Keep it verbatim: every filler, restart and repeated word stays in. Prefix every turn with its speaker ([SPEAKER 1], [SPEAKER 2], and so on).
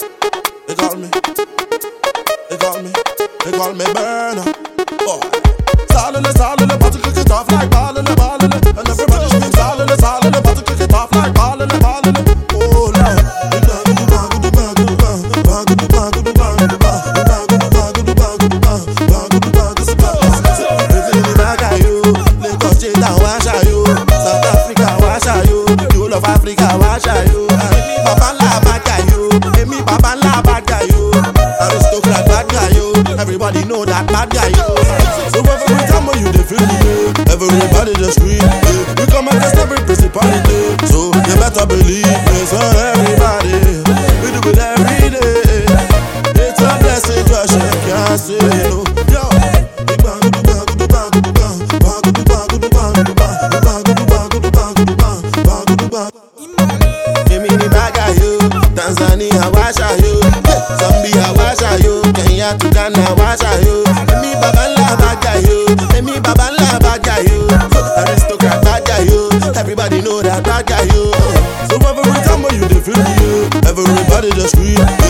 [SPEAKER 1] They call me, they call me, they call me burner. Boy, salale, salale, about to cook it off like ballale, ballale. And everybody scream salale, salale, about to cook it off like ballale, ballale. Oh Lord, South Africa, washa you, you love Africa, washa you. Emi baba la bad guy you, Emi baba la bad guy you. Aristocrat bad guy you, everybody know that bad guy you. So every time when you dey feel me, everybody just scream. We come against every principality, so you better believe me. So everybody, we do it every day. It's a blessing, cause you can't say no. Yo, big bang, big bang, big bang, big bang, bang, big bang, big bang, big bang. Tanzania washa you, Zambia washa you, Kenya to Ghana washa you. Emi baba la baga you, Emi baba la baga you. Aristocrat baga you, everybody know that baga you. So every time when you dey feel me, everybody just scream.